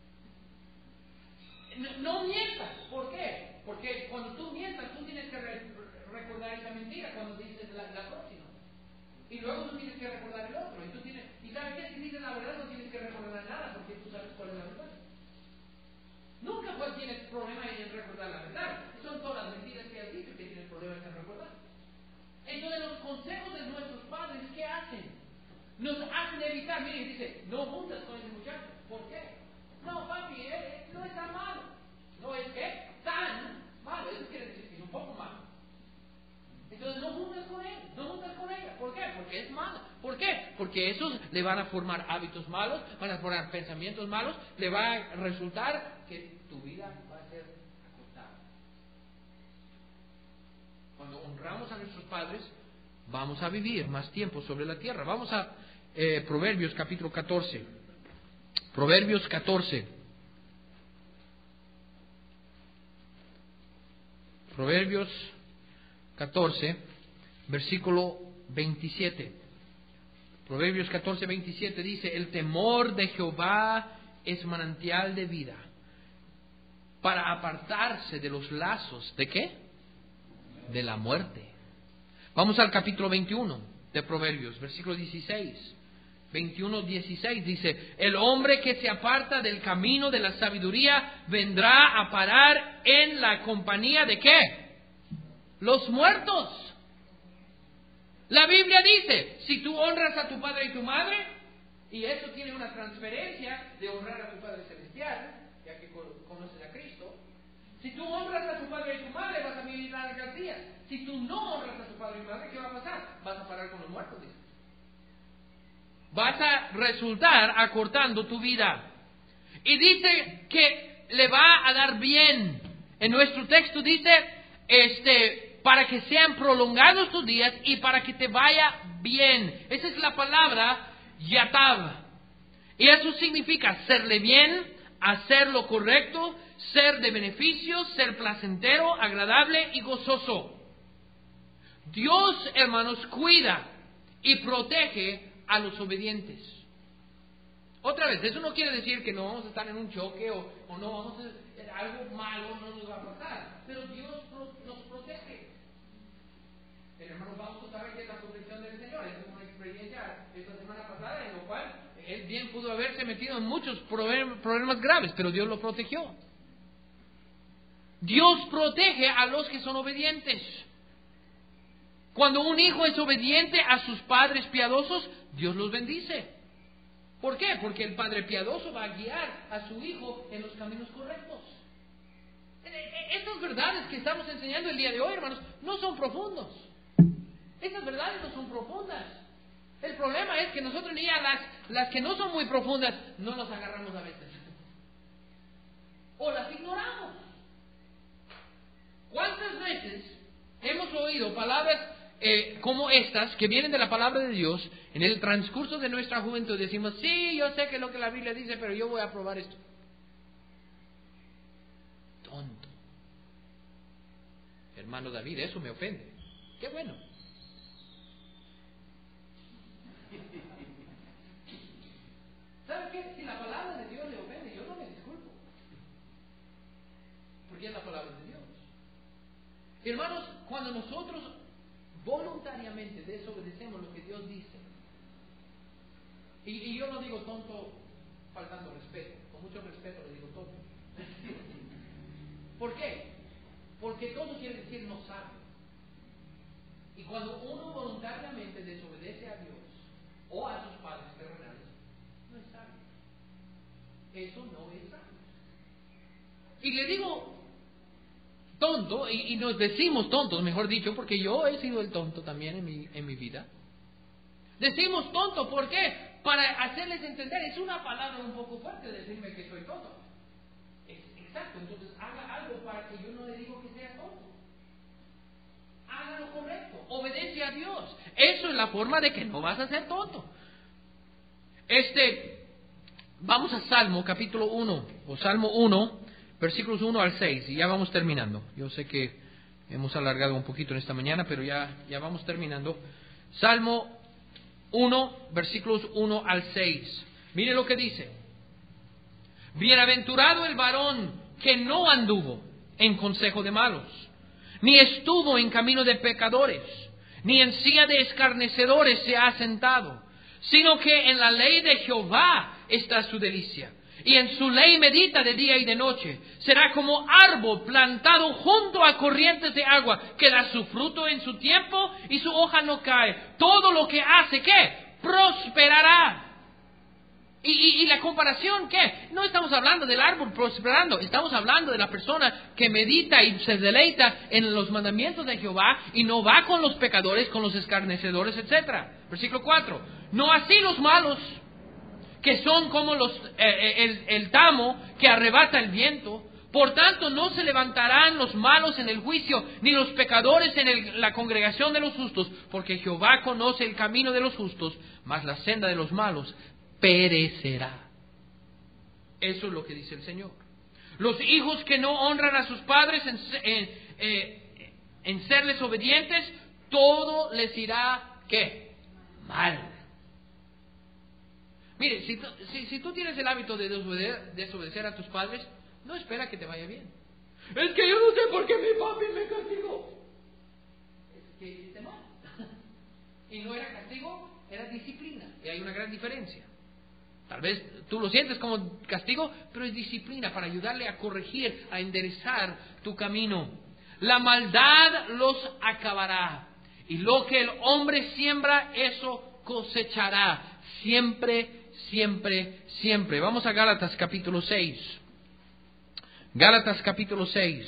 No, no mientas. ¿Por qué? Porque cuando tú mientas, tú tienes que re recordar esa mentira cuando dices la, la próxima. Y luego tú tienes que recordar el otro. Y tú tienes, y sabes qué, si dices la verdad no tienes que recordar nada porque tú sabes cuál es la verdad. Nunca pues tienes problema en recordar la verdad. Son todas las mentiras que has dicho que tienes problemas en recordar. Entonces los consejos de nuestros padres, ¿qué hacen? Nos hacen evitar. Miren, dice, no juntas con ese muchacho. ¿Por qué? No, papi, él no es tan malo. No es que tan malo. Eso quiere decir que es un poco malo. Entonces no juntas con él, no juntas con ella. ¿Por qué? Porque es mala. ¿Por qué? Porque esos le van a formar hábitos malos, van a formar pensamientos malos, le va a resultar que tu vida va a ser acortada. Cuando honramos a nuestros padres, vamos a vivir más tiempo sobre la tierra. Vamos a eh, Proverbios capítulo catorce. Proverbios catorce. Proverbios catorce, versículo veintisiete. Proverbios catorce, veintisiete dice, el temor de Jehová es manantial de vida, para apartarse de los lazos, ¿de qué? De la muerte. Vamos al capítulo veintiuno de Proverbios, versículo dieciséis. veintiuno, dieciséis dice, el hombre que se aparta del camino de la sabiduría vendrá a parar en la compañía de ¿qué? Los muertos. La Biblia dice, si tú honras a tu padre y tu madre, y eso tiene una transferencia de honrar a tu Padre Celestial, ya que conoces a Cristo, si tú honras a tu padre y tu madre vas a vivir largas días. Si tú no honras a tu padre y tu madre, ¿qué va a pasar? Vas a parar con los muertos, dice. Vas a resultar acortando tu vida. Y dice que le va a dar bien. En nuestro texto dice, este, para que sean prolongados tus días y para que te vaya bien. Esa es la palabra yatab. Y eso significa serle bien, hacer lo correcto, ser de beneficio, ser placentero, agradable y gozoso. Dios, hermanos, cuida y protege a los obedientes. Otra vez, eso no quiere decir que no vamos a estar en un choque o, o no vamos a, algo malo no nos va a pasar, pero Dios pro, nos protege. El hermano Fausto sabe que es la protección del Señor. Es una experiencia esta semana pasada en lo cual él bien pudo haberse metido en muchos problemas graves, pero Dios lo protegió. Dios protege a los que son obedientes. Cuando un hijo es obediente a sus padres piadosos, Dios los bendice. ¿Por qué? Porque el padre piadoso va a guiar a su hijo en los caminos correctos. Estas verdades que estamos enseñando el día de hoy, hermanos, no son profundos. Estas verdades no son profundas. El problema es que nosotros ni a las, las que no son muy profundas no nos agarramos a veces. O las ignoramos. ¿Cuántas veces hemos oído palabras eh, como estas que vienen de la palabra de Dios en el transcurso de nuestra juventud? Decimos, sí, yo sé que es lo que la Biblia dice, pero yo voy a probar esto. Tonto. Hermano David, eso me ofende. Qué bueno. ¿Sabe qué? Si la palabra de Dios le ofende, yo no me disculpo. Porque es la palabra de Dios. Hermanos, cuando nosotros voluntariamente desobedecemos lo que Dios dice, y, y yo no digo tonto faltando respeto, con mucho respeto le digo tonto. ¿Por qué? Porque tonto quiere decir no sabe. Y cuando uno voluntariamente desobedece a Dios o a sus padres terrenales, no es sabio. Eso no es sabio. Y le digo tonto, y, y nos decimos tontos, mejor dicho, porque yo he sido el tonto también en mi, en mi vida. Decimos tonto, ¿por qué? Para hacerles entender, es una palabra un poco fuerte decirme que soy tonto. Es exacto, entonces haga algo para que yo no le digo que sea tonto. Haga lo correcto, obedece a Dios. Eso es la forma de que no vas a ser tonto. Este, vamos a Salmo capítulo uno, o Salmo uno, versículos uno al seis, y ya vamos terminando. Yo sé que hemos alargado un poquito en esta mañana, pero ya, ya vamos terminando. Salmo uno, versículos uno al seis. Mire lo que dice. Bienaventurado el varón que no anduvo en consejo de malos, ni estuvo en camino de pecadores, ni en silla de escarnecedores se ha sentado, sino que en la ley de Jehová está su delicia, y en su ley medita de día y de noche. Será como árbol plantado junto a corrientes de agua, que da su fruto en su tiempo y su hoja no cae. Todo lo que hace, ¿qué? Prosperará. Y, y, y la comparación, ¿qué? No estamos hablando del árbol prosperando, estamos hablando de la persona que medita y se deleita en los mandamientos de Jehová y no va con los pecadores, con los escarnecedores, etcétera. Versículo cuatro. No así los malos, que son como los eh, el, el tamo que arrebata el viento. Por tanto, no se levantarán los malos en el juicio, ni los pecadores en el, la congregación de los justos, porque Jehová conoce el camino de los justos, mas la senda de los malos perecerá. Eso es lo que dice el Señor. Los hijos que no honran a sus padres en, en, eh, en serles obedientes, todo les irá, ¿qué? Mal. Mire, si, si, si tú tienes el hábito de desobedecer, desobedecer a tus padres, no espera que te vaya bien. Es que yo no sé por qué mi papi me castigó. Es que hiciste mal. Y no era castigo, era disciplina. Y hay una gran diferencia. Tal vez tú lo sientes como castigo, pero es disciplina para ayudarle a corregir, a enderezar tu camino. La maldad los acabará, y lo que el hombre siembra, eso cosechará. Siempre, siempre, siempre. Vamos a Gálatas capítulo seis. Gálatas capítulo seis.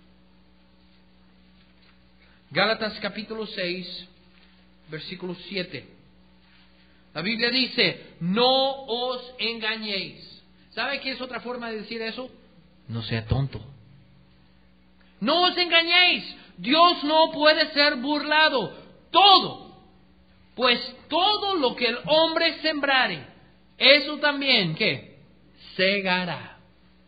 Gálatas capítulo seis, versículo siete. La Biblia dice, no os engañéis. ¿Sabe qué es otra forma de decir eso? No sea tonto. No os engañéis. Dios no puede ser burlado. Todo, pues todo lo que el hombre sembrare, eso también, ¿qué? Segará.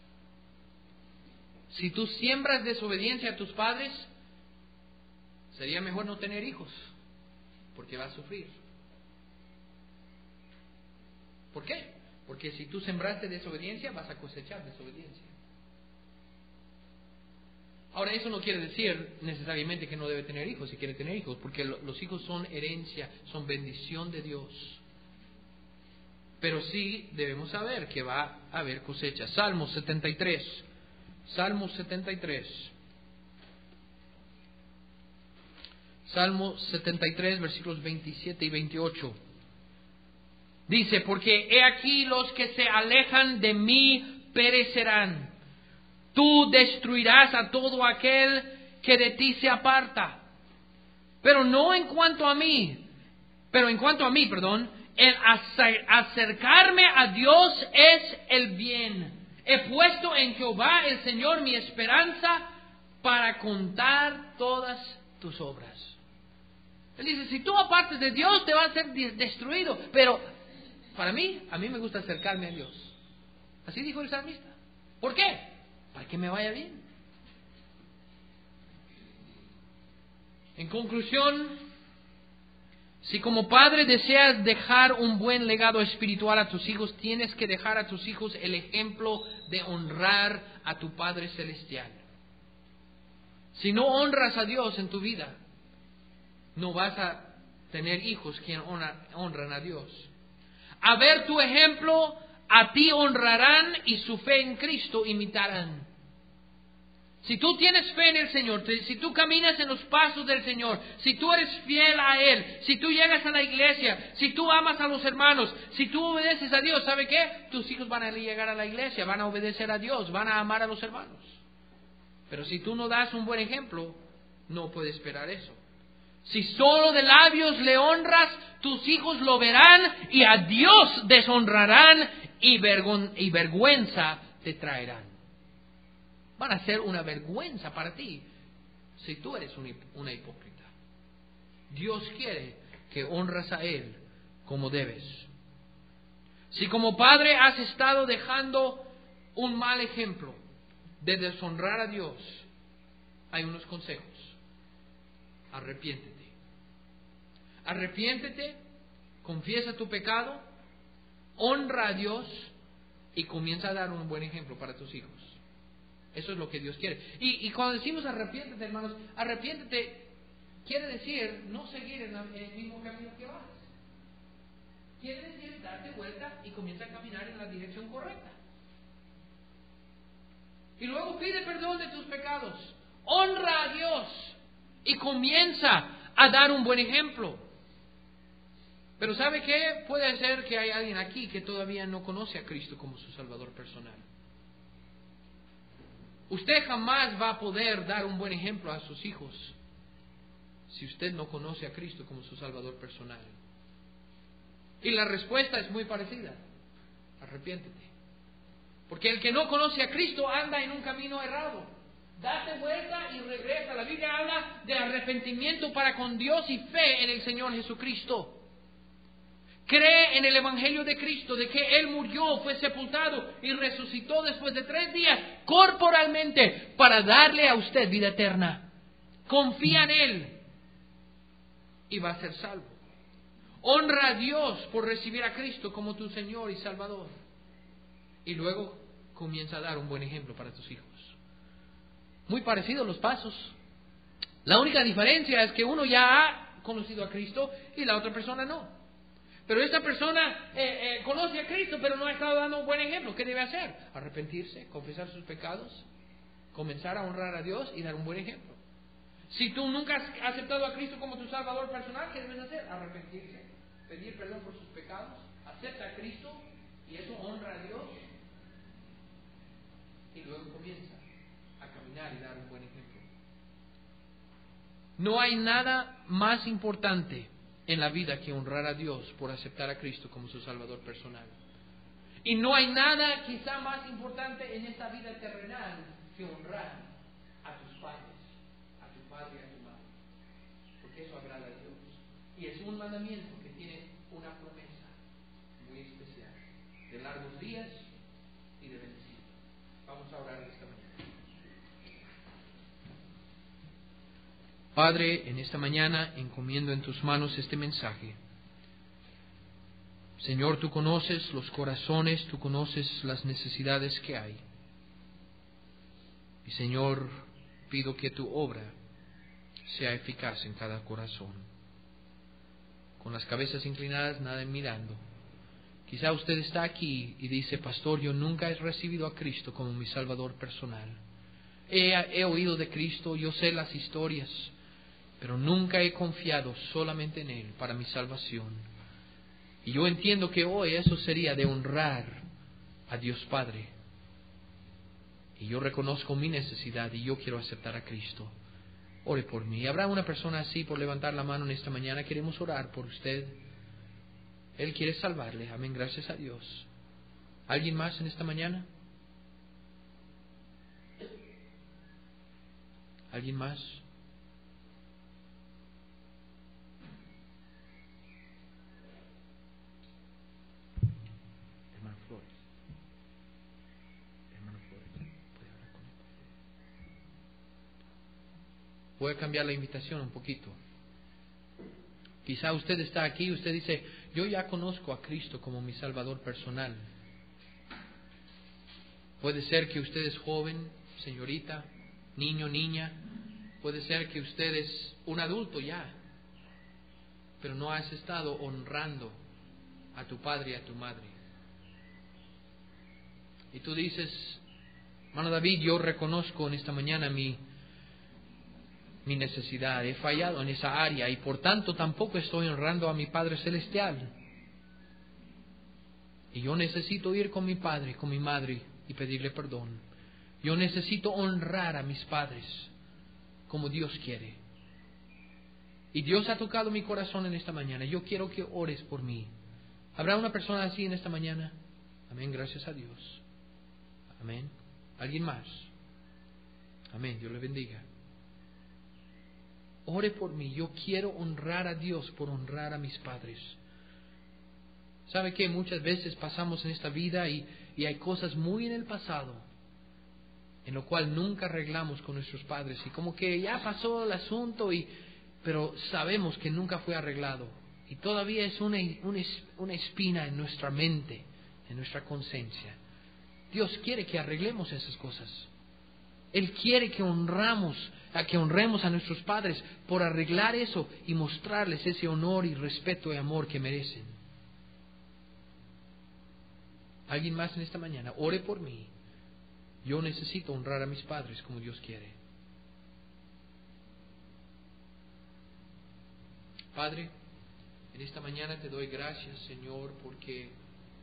Si tú siembras desobediencia a tus padres, sería mejor no tener hijos, porque vas a sufrir. ¿Por qué? Porque si tú sembraste desobediencia, vas a cosechar desobediencia. Ahora, eso no quiere decir necesariamente que no debe tener hijos, si quiere tener hijos, porque los hijos son herencia, son bendición de Dios. Pero sí debemos saber que va a haber cosecha. Salmo setenta y tres. Salmo setenta y tres. Salmo setenta y tres, versículos veintisiete y veintiocho. Dice, porque he aquí los que se alejan de mí perecerán. Tú destruirás a todo aquel que de ti se aparta. Pero no en cuanto a mí, pero en cuanto a mí, perdón, el acercarme a Dios es el bien. He puesto en Jehová el Señor mi esperanza para contar todas tus obras. Él dice, si tú apartes de Dios te vas a ser destruido. Pero para mí, a mí me gusta acercarme a Dios. Así dijo el salmista. ¿Por qué? Para que me vaya bien. En conclusión, si como padre deseas dejar un buen legado espiritual a tus hijos, tienes que dejar a tus hijos el ejemplo de honrar a tu Padre Celestial. Si no honras a Dios en tu vida, no vas a tener hijos que honran a Dios. A ver tu ejemplo, a ti honrarán y su fe en Cristo imitarán. Si tú tienes fe en el Señor, si tú caminas en los pasos del Señor, si tú eres fiel a Él, si tú llegas a la iglesia, si tú amas a los hermanos, si tú obedeces a Dios, ¿sabe qué? Tus hijos van a llegar a la iglesia, van a obedecer a Dios, van a amar a los hermanos. Pero si tú no das un buen ejemplo, no puedes esperar eso. Si solo de labios le honras, tus hijos lo verán y a Dios deshonrarán y, vergon- y vergüenza te traerán. Van a ser una vergüenza para ti si tú eres un hip- una hipócrita. Dios quiere que honras a Él como debes. Si como padre has estado dejando un mal ejemplo de deshonrar a Dios, hay unos consejos. Arrepiéntete. Arrepiéntete, confiesa tu pecado, honra a Dios y comienza a dar un buen ejemplo para tus hijos. Eso es lo que Dios quiere. Y, y cuando decimos arrepiéntete, hermanos, arrepiéntete quiere decir no seguir en, la, en el mismo camino que vas. Quiere decir darte vuelta y comienza a caminar en la dirección correcta. Y luego pide perdón de tus pecados. Honra a Dios y comienza a dar un buen ejemplo. Pero ¿sabe qué? Puede ser que hay alguien aquí que todavía no conoce a Cristo como su Salvador personal. Usted jamás va a poder dar un buen ejemplo a sus hijos si usted no conoce a Cristo como su Salvador personal. Y la respuesta es muy parecida. Arrepiéntete. Porque el que no conoce a Cristo anda en un camino errado. Date vuelta y regresa. La Biblia habla de arrepentimiento para con Dios y fe en el Señor Jesucristo. Cree en el Evangelio de Cristo, de que Él murió, fue sepultado y resucitó después de tres días corporalmente para darle a usted vida eterna. Confía en Él y va a ser salvo. Honra a Dios por recibir a Cristo como tu Señor y Salvador. Y luego comienza a dar un buen ejemplo para tus hijos. Muy parecidos los pasos. La única diferencia es que uno ya ha conocido a Cristo y la otra persona no. Pero esta persona eh, eh, conoce a Cristo, pero no ha estado dando un buen ejemplo. ¿Qué debe hacer? Arrepentirse, confesar sus pecados, comenzar a honrar a Dios y dar un buen ejemplo. Si tú nunca has aceptado a Cristo como tu Salvador personal, ¿qué debes hacer? Arrepentirse, pedir perdón por sus pecados, acepta a Cristo y eso honra a Dios. Y luego comienza a caminar y dar un buen ejemplo. No hay nada más importante en la vida que honrar a Dios por aceptar a Cristo como su Salvador personal. Y no hay nada quizá más importante en esta vida terrenal que honrar a tus padres, a tu padre y a tu madre. Porque eso agrada a Dios. Y es un mandamiento que tiene una promesa muy especial de largos días y de bendición. Vamos a orar esta mañana. Padre, en esta mañana encomiendo en tus manos este mensaje. Señor, tú conoces los corazones, tú conoces las necesidades que hay. Y Señor, pido que tu obra sea eficaz en cada corazón. Con las cabezas inclinadas, nada mirando. Quizá usted está aquí y dice, pastor, yo nunca he recibido a Cristo como mi Salvador personal. He, he oído de Cristo, yo sé las historias, pero nunca he confiado solamente en Él para mi salvación. Y yo entiendo que hoy eso sería de honrar a Dios Padre. Y yo reconozco mi necesidad y yo quiero aceptar a Cristo. Ore por mí. ¿Habrá una persona así por levantar la mano en esta mañana? Queremos orar por usted. Él quiere salvarle. Amén. Gracias a Dios. ¿Alguien más en esta mañana? ¿Alguien más? Hermano Flores. Hermano Flores. ¿Puede hablar con él? Voy a cambiar la invitación un poquito. Quizá usted está aquí y usted dice, yo ya conozco a Cristo como mi Salvador personal. Puede ser que usted es joven, señorita, niño, niña. Puede ser que usted es un adulto ya, pero no has estado honrando a tu padre y a tu madre. Y tú dices, hermano David, yo reconozco en esta mañana mi mi necesidad, he fallado en esa área y por tanto tampoco estoy honrando a mi Padre Celestial. Y yo necesito ir con mi Padre, con mi Madre y pedirle perdón. Yo necesito honrar a mis padres como Dios quiere. Y Dios ha tocado mi corazón en esta mañana. Yo quiero que ores por mí. ¿Habrá una persona así en esta mañana? Amén, gracias a Dios. Amén. ¿Alguien más? Amén, Dios le bendiga. Ore por mí. Yo quiero honrar a Dios por honrar a mis padres. ¿Sabe qué? Muchas veces pasamos en esta vida y, y hay cosas muy en el pasado en lo cual nunca arreglamos con nuestros padres. Y como que ya pasó el asunto, y, pero sabemos que nunca fue arreglado. Y todavía es una, una, una espina en nuestra mente, en nuestra conciencia. Dios quiere que arreglemos esas cosas. Él quiere que honramos, a que honremos a nuestros padres por arreglar eso y mostrarles ese honor y respeto y amor que merecen. ¿Alguien más en esta mañana? Ore por mí. Yo necesito honrar a mis padres como Dios quiere. Padre, en esta mañana te doy gracias, Señor, porque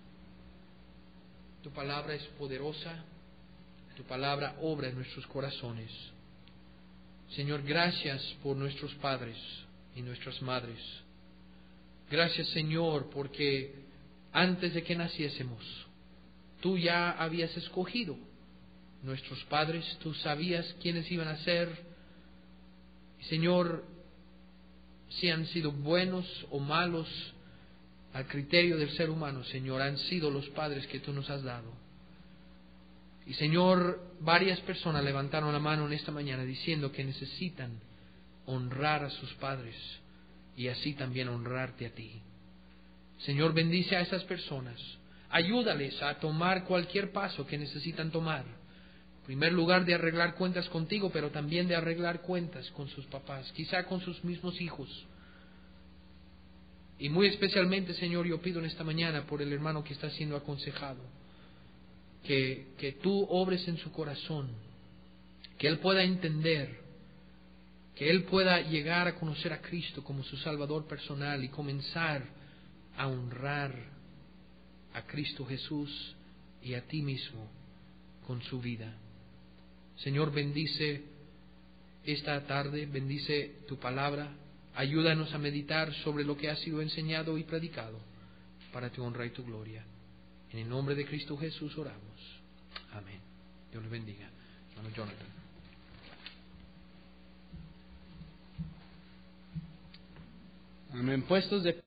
tu palabra es poderosa, tu palabra obra en nuestros corazones. Señor, gracias por nuestros padres y nuestras madres. Gracias, Señor, porque antes de que naciésemos, tú ya habías escogido nuestros padres, tú sabías quiénes iban a ser. Y Señor, si han sido buenos o malos al criterio del ser humano, Señor, han sido los padres que tú nos has dado. Y Señor, varias personas levantaron la mano en esta mañana diciendo que necesitan honrar a sus padres y así también honrarte a ti. Señor, bendice a esas personas. Ayúdales a tomar cualquier paso que necesitan tomar. En primer lugar, de arreglar cuentas contigo, pero también de arreglar cuentas con sus papás, quizá con sus mismos hijos. Y muy especialmente, Señor, yo pido en esta mañana por el hermano que está siendo aconsejado, que, que tú obres en su corazón, que él pueda entender, que él pueda llegar a conocer a Cristo como su Salvador personal y comenzar a honrar a Cristo Jesús y a ti mismo con su vida. Señor, bendice esta tarde, bendice tu palabra, ayúdanos a meditar sobre lo que ha sido enseñado y predicado para tu honra y tu gloria. En el nombre de Cristo Jesús oramos. Amén. Dios le bendiga. Hermano Jonathan. Amén. Puestos de